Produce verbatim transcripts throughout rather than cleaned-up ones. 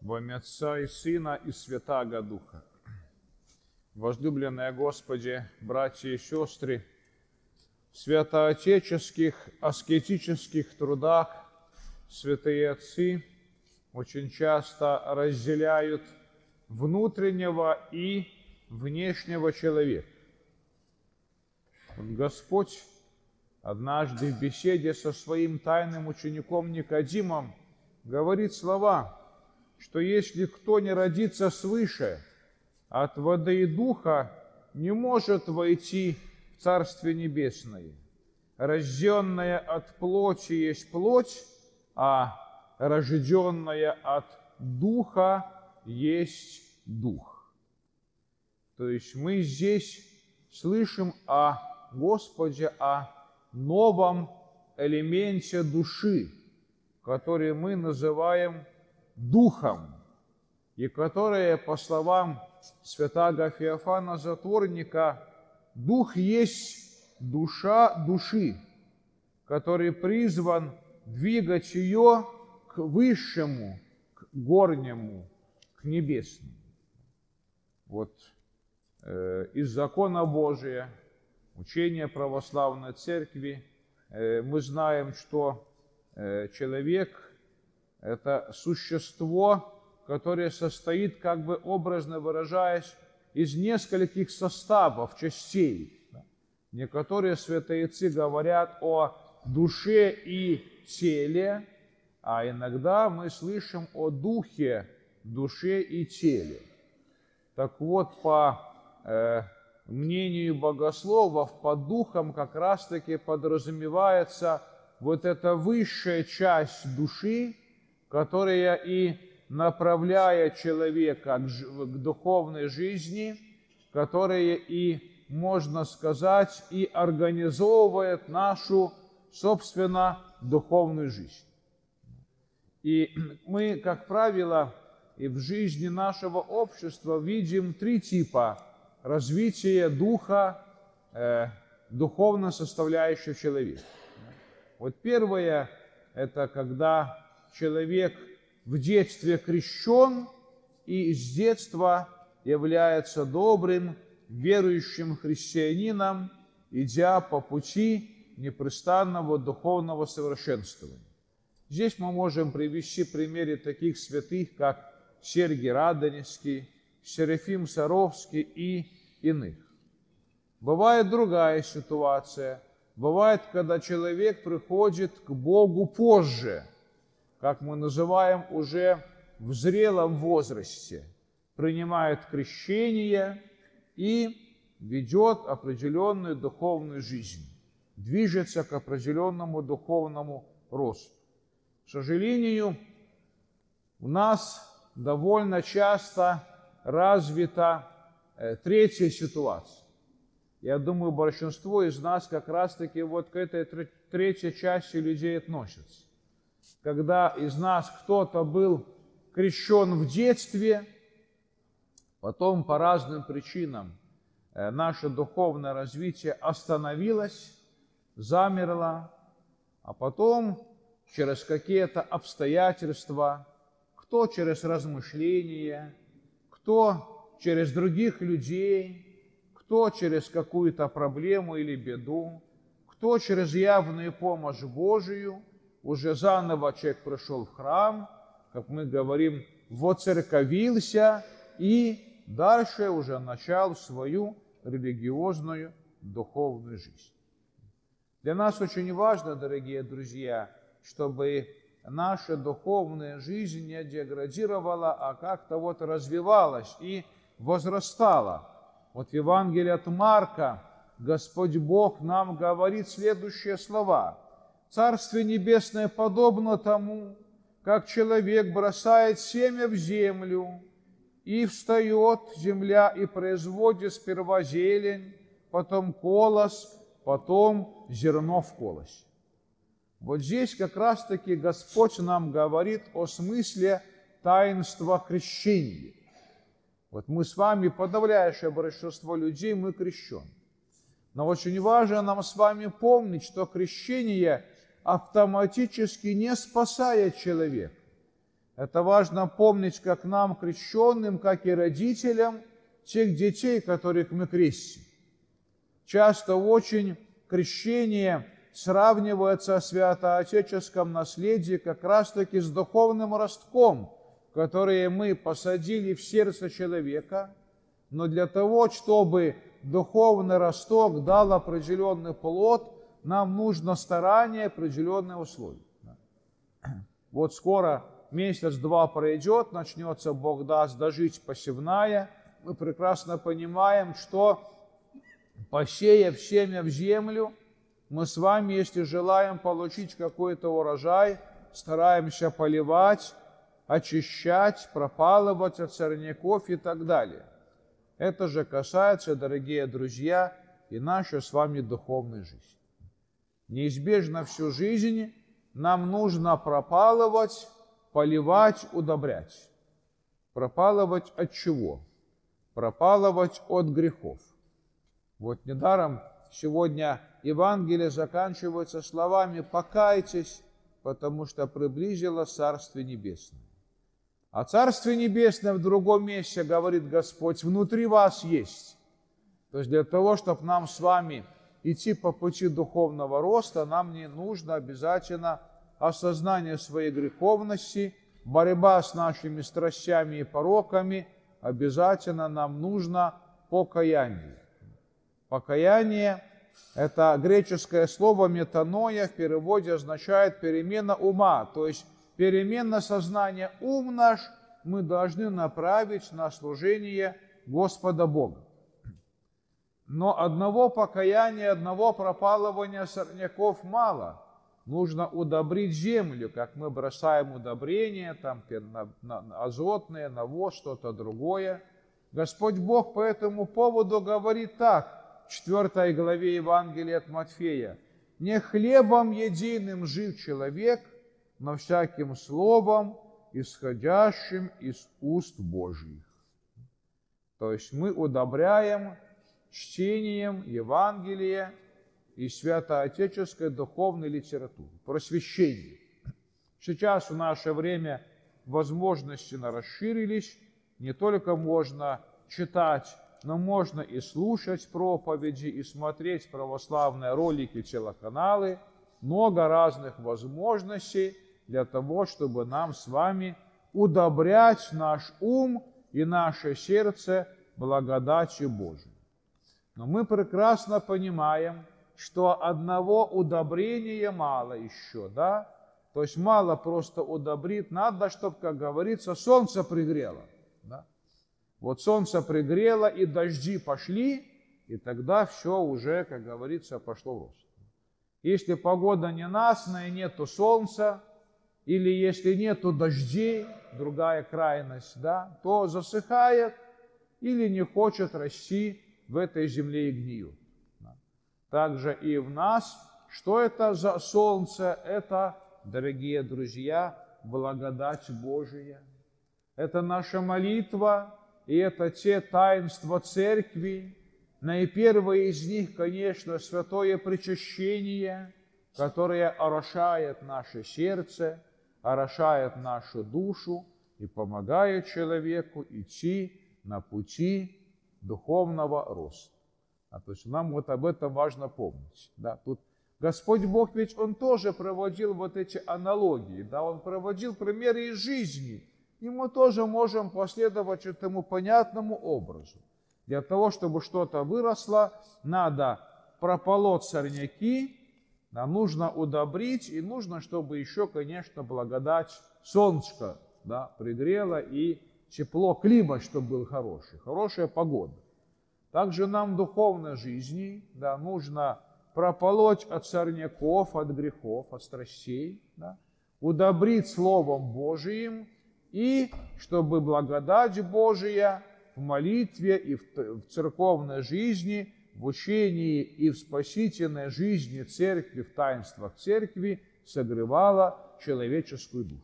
Во имя Отца и Сына и Святаго Духа. Возлюбленные Господи, братья и сестры, в святоотеческих, аскетических трудах святые отцы очень часто разделяют внутреннего и внешнего человека. Вот Господь однажды в беседе со своим тайным учеником Никодимом говорит слова, что если кто не родится свыше от воды и духа, не может войти в Царствие Небесное. Рожденная от плоти есть плоть, а рожденная от духа есть дух. То есть мы здесь слышим о Господе, о новом элементе души, который мы называем духом, и которое, по словам святаго Феофана Затворника, дух есть душа души, который призван двигать ее к высшему, к горнему, к небесному. Вот э, из закона Божия, учения православной церкви, э, мы знаем, что э, человек – это существо, которое состоит, как бы образно выражаясь, из нескольких составов, частей. Некоторые святые отцы говорят о душе и теле, а иногда мы слышим о духе, душе и теле. Так вот, по э, мнению богословов, под духом как раз-таки подразумевается вот эта высшая часть души, которая и направляет человека к духовной жизни, которая и, можно сказать, и организовывает нашу, собственно, духовную жизнь. И мы, как правило, и в жизни нашего общества видим три типа развития духа, э, духовной составляющей человека. Вот первое – это когда человек в детстве крещен и с детства является добрым, верующим христианином, идя по пути непрестанного духовного совершенствования. Здесь мы можем привести примеры таких святых, как Сергий Радонежский, Серафим Саровский и иных. Бывает другая ситуация. Бывает, когда человек приходит к Богу позже, как мы называем уже в зрелом возрасте, принимает крещение и ведет определенную духовную жизнь, движется к определенному духовному росту. К сожалению, у нас довольно часто развита э, третья ситуация. Я думаю, большинство из нас как раз-таки вот к этой третьей части людей относятся. Когда из нас кто-то был крещен в детстве, потом по разным причинам э, наше духовное развитие остановилось, замерло, а потом через какие-то обстоятельства, кто через размышления, кто через других людей, кто через какую-то проблему или беду, кто через явную помощь Божию, уже заново человек пришел в храм, как мы говорим, воцерковился и дальше уже начал свою религиозную духовную жизнь. Для нас очень важно, дорогие друзья, чтобы наша духовная жизнь не деградировала, а как-то вот развивалась и возрастала. Вот в Евангелии от Марка Господь Бог нам говорит следующие слова. «Царствие Небесное подобно тому, как человек бросает семя в землю, и встает земля и производит сперва зелень, потом колос, потом зерно в колосе». Вот здесь как раз-таки Господь нам говорит о смысле таинства крещения. Вот мы с вами, подавляющее большинство людей, мы крещены. Но очень важно нам с вами помнить, что крещение автоматически не спасает человека. Это важно помнить как нам, крещенным, как и родителям тех детей, которых мы крестим. Часто очень крещение сравнивается в святоотеческом наследии как раз-таки с духовным ростком, который мы посадили в сердце человека, но для того, чтобы духовный росток дал определенный плод, нам нужно старание, определенные условия. Вот скоро месяц-два пройдет, начнется, Бог даст, дожить посевная. Мы прекрасно понимаем, что посеяв семя в землю, мы с вами, если желаем получить какой-то урожай, стараемся поливать, очищать, пропалывать от сорняков и так далее. Это же касается, дорогие друзья, и нашей с вами духовной жизни. Неизбежно всю жизнь нам нужно пропалывать, поливать, удобрять. Пропалывать от чего? Пропалывать от грехов. Вот недаром сегодня Евангелие заканчивается словами «покайтесь, потому что приблизилось Царствие Небесное». А Царствие Небесное в другом месте, говорит Господь, внутри вас есть. То есть для того, чтобы нам с вами идти по пути духовного роста, нам не нужно обязательно осознание своей греховности, борьба с нашими страстями и пороками, обязательно нам нужно покаяние. Покаяние – это греческое слово метаноя, в переводе означает перемена ума, то есть перемена сознания. Ум наш мы должны направить на служение Господа Бога. Но одного покаяния, одного пропалывания сорняков мало. Нужно удобрить землю, как мы бросаем удобрения, там, на, на, азотные, навоз, что-то другое. Господь Бог по этому поводу говорит так, в четвёртой главе Евангелия от Матфея. «Не хлебом единым жив человек, но всяким словом, исходящим из уст Божьих». То есть мы удобряем чтением Евангелия и святоотеческой духовной литературы, просвещение. Сейчас в наше время возможности расширились, не только можно читать, но можно и слушать проповеди, и смотреть православные ролики, телеканалы, много разных возможностей для того, чтобы нам с вами удобрять наш ум и наше сердце благодатью Божией. Но мы прекрасно понимаем, что одного удобрения мало еще, да? То есть мало просто удобрить, надо, чтобы, как говорится, солнце пригрело. Да? Вот солнце пригрело, и дожди пошли, и тогда все уже, как говорится, пошло в рост. Если погода ненастная, нету солнца, или если нету дождей, другая крайность, да, то засыхает или не хочет расти в этой земле и гниет. Также и в нас, что это за солнце? Это, дорогие друзья, благодать Божия. Это наша молитва, и это те таинства церкви. Наипервое из них, конечно, святое причащение, которое орошает наше сердце, орошает нашу душу и помогает человеку идти на пути духовного роста. А то есть нам вот об этом важно помнить. Да? Тут Господь Бог, ведь Он тоже проводил вот эти аналогии, да? Он проводил примеры из жизни, и мы тоже можем последовать этому понятному образу. Для того, чтобы что-то выросло, надо прополоть сорняки, нам нужно удобрить, и нужно, чтобы еще, конечно, благодать солнышко, да, пригрело, и тепло, климат, чтобы был хороший, хорошая погода. Также нам в духовной жизни, да, нужно прополоть от сорняков, от грехов, от страстей, да, удобрить Словом Божиим, и чтобы благодать Божия в молитве и в церковной жизни, в учении и в спасительной жизни церкви, в таинствах церкви согревала человеческую душу.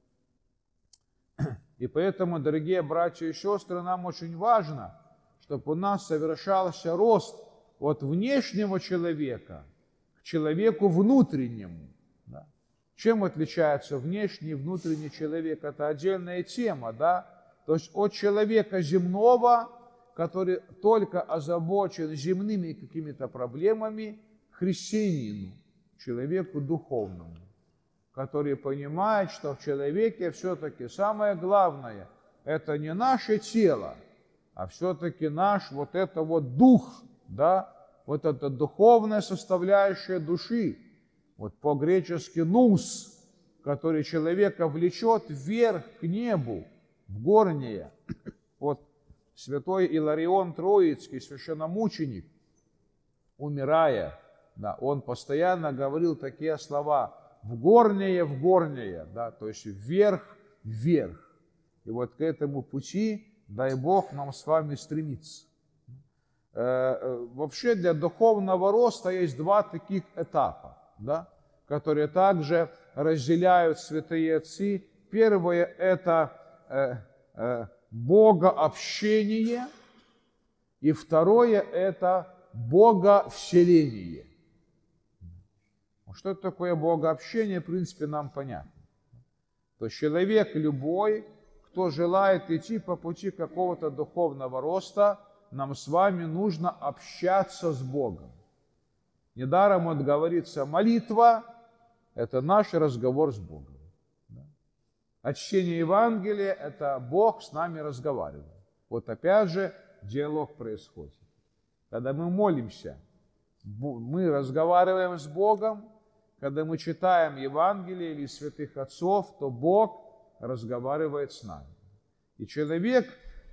И поэтому, дорогие братья и сестры, нам очень важно, чтобы у нас совершался рост от внешнего человека к человеку внутреннему. Да? Чем отличается внешний и внутренний человек? Это отдельная тема, да? То есть от человека земного, который только озабочен земными какими-то проблемами, к христианину, человеку духовному, который понимает, что в человеке все-таки самое главное – это не наше тело, а все-таки наш вот это вот дух, да, вот эта духовная составляющая души, вот по-гречески «нус», который человека влечет вверх к небу, в горнее. Вот святой Иларион Троицкий, священномученик, умирая, да, он постоянно говорил такие слова: в горнее, в горнее, да, то есть вверх, вверх. И вот к этому пути, дай Бог, нам с вами стремиться. Э, вообще для духовного роста есть два таких этапа, да, которые также разделяют святые отцы. Первое – это э, э, богообщение, и второе – это боговселение. Что это такое богообщение, в принципе, нам понятно. То есть человек любой, кто желает идти по пути какого-то духовного роста, нам с вами нужно общаться с Богом. Недаром вот говорится, молитва – это наш разговор с Богом. А чтение Евангелия – это Бог с нами разговаривает. Вот опять же диалог происходит. Когда мы молимся, мы разговариваем с Богом. Когда мы читаем Евангелие или святых отцов, то Бог разговаривает с нами. И человек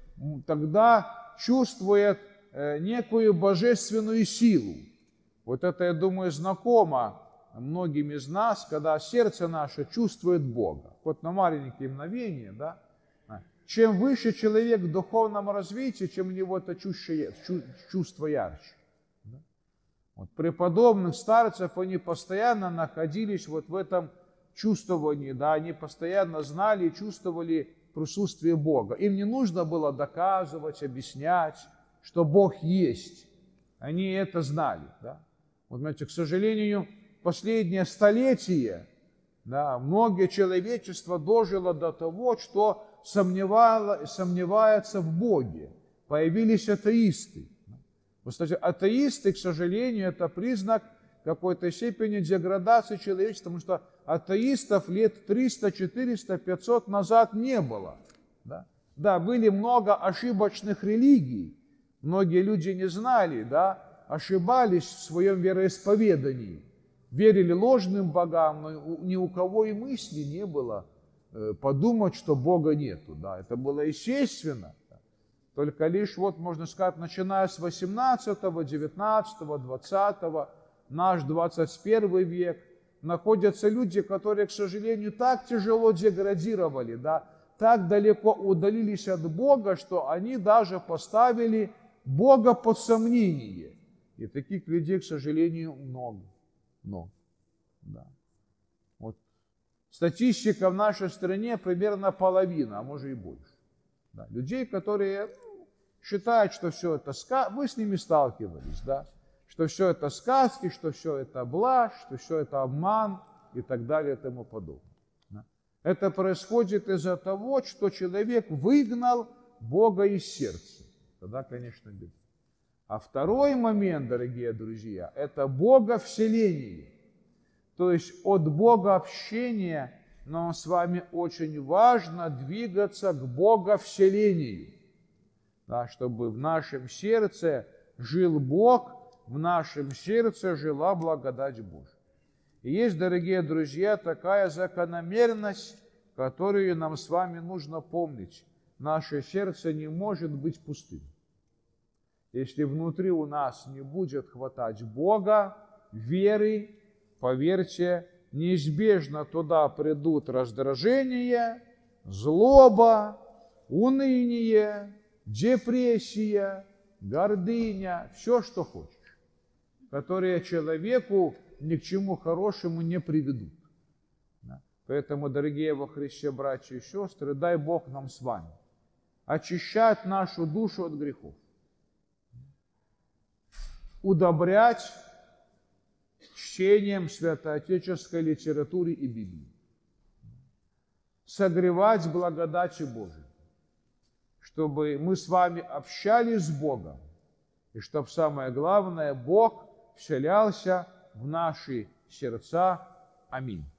тогда чувствует некую божественную силу. Вот это, я думаю, знакомо многим из нас, когда сердце наше чувствует Бога. Вот на маленькие мгновения, да. Чем выше человек в духовном развитии, чем у него это чувство ярче. Вот преподобных старцев, они постоянно находились вот в этом чувствовании, да, они постоянно знали и чувствовали присутствие Бога. Им не нужно было доказывать, объяснять, что Бог есть. Они это знали, да. Вот, знаете, к сожалению, последнее столетие, да, многое человечество дожило до того, что сомневало, сомневается в Боге. Появились атеисты. Кстати, атеисты, к сожалению, это признак какой-то степени деградации человечества, потому что атеистов лет триста, четыреста, пятьсот назад не было. Да? Да, были много ошибочных религий, многие люди не знали, да, ошибались в своем вероисповедании, верили ложным богам, но ни у кого и мысли не было подумать, что Бога нету. Да? Это было естественно. Только лишь, вот можно сказать, начиная с восемнадцатого, девятнадцатого, двадцатого, наш двадцать первый век, находятся люди, которые, к сожалению, так тяжело деградировали, да, так далеко удалились от Бога, что они даже поставили Бога под сомнение. И таких людей, к сожалению, много. много да. Вот. Статистика в нашей стране примерно половина, а может и больше. Да. Людей, которые считают, что все это сказки, вы с ними сталкивались, да, что все это сказки, что все это блажь, что все это обман и так далее и тому подобное. Да. Это происходит из-за того, что человек выгнал Бога из сердца. Тогда, конечно, беда. А второй момент, дорогие друзья, это боговселение. То есть от богообщения нам с вами очень важно двигаться к боговселению. Да, чтобы в нашем сердце жил Бог, в нашем сердце жила благодать Божия. И есть, дорогие друзья, такая закономерность, которую нам с вами нужно помнить. Наше сердце не может быть пустым. Если внутри у нас не будет хватать Бога, веры, поверьте, неизбежно туда придут раздражение, злоба, уныние, депрессия, гордыня, все, что хочешь, которые человеку ни к чему хорошему не приведут. Поэтому, дорогие во Христе братья и сестры, дай Бог нам с вами очищать нашу душу от грехов, удобрять чтением святоотеческой литературы и Библии. Согревать благодати Божией, чтобы мы с вами общались с Богом, и чтобы, самое главное, Бог вселялся в наши сердца. Аминь.